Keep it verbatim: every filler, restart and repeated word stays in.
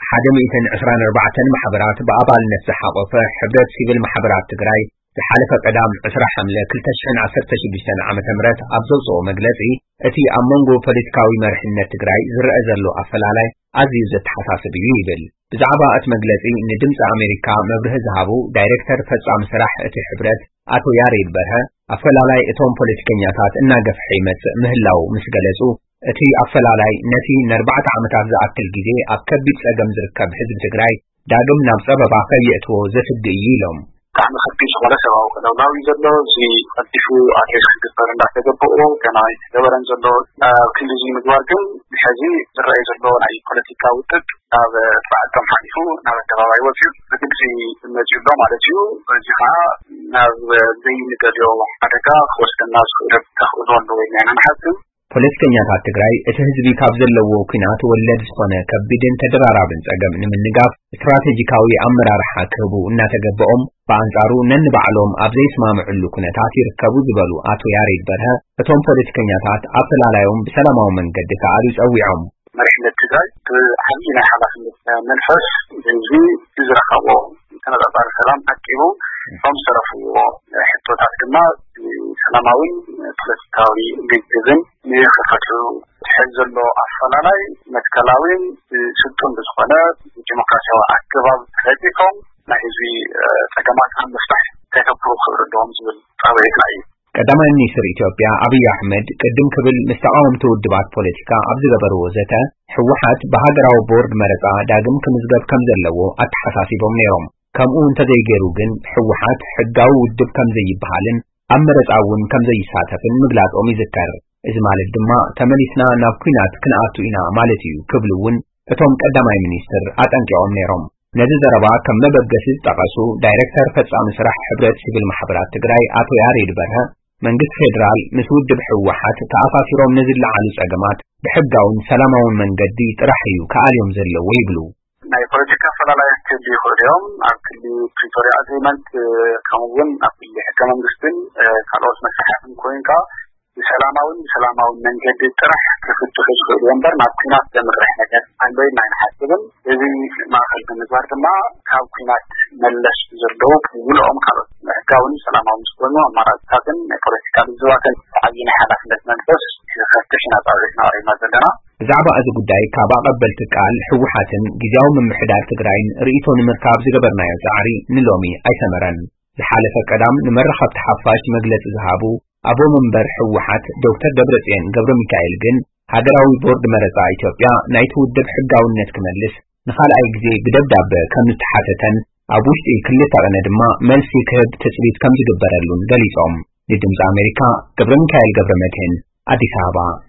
حدا مئتين عشرين أربعة محبرات بأبال نفس حقوقه حبرات سيفل محبرات تجراي حالف قدام عشرة حملة كل تشحن عشرة شبيشتن عام تمرت أبزوزو مجلسي أتي أمونغو بوليتكاوي مرحنة تجراي زر أزرلو أفلالي عزيز التحساسب يبل بزعباء مجلسي إن دمس أمريكا مبره ذهبو دايركتر فصل مسرح أتي حبرات أتو ياريد برها أفلالي إتوم بوليتكنياتات الناقف حيمت مهلاو مسجلسو أتي أفلالي نتي نربعة عامتات زعبت الجزء أبكبت أجم زركب حزب تجراي داقم نفسه بقية وزفت ديلهم كان خطيش ولا سواء لو ناوي يزلو زي خطيشو أكيد خطير لا تجبره كان أي دوران زلو كل زي مدواركم بحاجي الرئيس زلو أي بوليتيكا وتك هذا بعد كم حديثه هذا ترى يوجد لكن زي المجيء دوم على جو جها هذا زي نقديو حركة خوش الناس رب تأخذون وين أنا حاسس ፖለቲከኛታት ትግራይ እቲ ህዝቢ ካብ ዘለዎ ኩናት ወለድ ዝኾነ ከቢድን ተደራራብን ጸገም ንምንጋፍ ስትራቴጂካዊ ኣመራርሓ ክህቡ እናተገበኦም በአንጻሩ ነንባዕሎም ኣብ ዘይስማምዕሉ ኩነታት ይርከቡ ዝበሉ አቶ ያሬድ በርሀ እቶም ፖለቲከኛታት ኣፈላላዮም ብሰላማዊ መንገዲ ከኣሉ ጸዊዖም መሪሕነት ትግራይ ብዓብዪ ናይ ሓላፍነት መንፈስ ህዝቢ ዝረኸቦ ተነጻጻሪ ሰላም ኣቂቡ ከም ዝተረኽብዎ ሕቶታት ድማ ሰላማውን ፖለቲካዊ ግድብን ንኽፈትሑ ትሕዝ ዘሎ ኣፈላላይ መትከላውን ስልጡን ብዝኾነ ዲሞክራሲያዊ ኣገባብ ተረዲፎም ናይ ህዝቢ ጸገማት ኣብ ምፍታሕ ከተክሩ ክብርዶም ዝብል ጸበይትና እዩ ቀዳማይ ሚኒስትር ኢትዮጵያ አብይ አሕመድ ቅድም ክብል መስተቃወምቲ ውድባት ፖለቲካ ኣብ ዝገበርዎ ዘተ ሕወሓት በሃገራዊ ቦርድ መረፃ ዳግም ክምዝገብ ከም ዘለዎ ኣተሓሳሲቦም ነይሮም ከምኡ እንተዘይገይሩ ግን ሕወሓት ሕጋዊ ውድብ ከም ዘይበሃልን ኣብ መረፃ እውን ከም ዘይሳተፍን ምግላጾም ይዝከር እዚ ማለት ድማ ተመሊስና ናብ ኩናት ክንኣቱ ኢና ማለት እዩ ክብሉ እውን እቶም ቀዳማይ ሚኒስትር ኣጠንቂቖም ነይሮም ነዚ ዘረባ ከም መበገሲ ዝጠቐሱ ዳይሬክተር ፈጻሚ ስራሕ ሕብረት ሲቪል ማሕበራት ትግራይ አቶ ያሬድ በርሀ መንግስት ፌደራል ምስ ውድብ ሕወሓት ተኣሳሲሮም ንዝለዓሉ ጸገማት ብሕጋውን ሰላማውን መንገዲ ጥራሕ እዩ ከኣልዮም ዘለዎ ይብሉ ናይ ፖለቲካ ኣፈላላይነት ክህሉ ይኽእሉ እዮም ኣብ ክልል ፕሪቶሪያ ኣግሪመንት ከምኡውን ኣብ ክልል ሕገ መንግስትን ካልኦት መሳርሕትን ኮይንካ ብሰላማውን ብሰላማውን መንገዲ ጥራሕ ክፍትሑ ዝኽእሉ እምበር ናብ ኩናት ዘምርሕ ነገር ኣሎ ኢልና ይንሓስብን እዚ ማእኸል ብምግባር ድማ ካብ ኩናት መለስ ዘለዉ ክውልኦም ካልኦት ሕጋውን ሰላማውን ዝኾኑ ኣማራፅታትን ናይ ፖለቲካ ምዝዋትን ዓብዪ ናይ ሓላፍነት መንፈስ ክፈትሽ እናጣብዕና ሪእና ዘለና ብዛዕባ እዚ ጉዳይ ካብ ኣቐበልቲ ቃል ሕወሓትን ጊዜያዊ ምምሕዳር ትግራይን ርእይቶ ንምርካብ ዝገበርናዮ ፃዕሪ ንሎሚ ኣይሰመረን ዝሓለፈ ቀዳም ንመራኸብቲ ሓፋሽ መግለፂ ዝሃቡ አቦ መንበር ሕወሓት ዶክተር ደብረጽዮን ገብረ ሚካኤል ግን ሃገራዊ ቦርድ መረፃ ኢትዮጵያ ናይቲ ውድብ ሕጋውነት ክመልስ ንኻልኣይ ግዜ ብደብዳቤ ከም ዝተሓተተን ኣብ ውሽጢ ክልተ ቀነ ድማ መልሲ ክህብ ትፅቢት ከም ዝግበረሉን ገሊፆም ንድምፂ ኣሜሪካ ገብረ ሚካኤል ገብረ መድህን ኣዲስ ኣበባ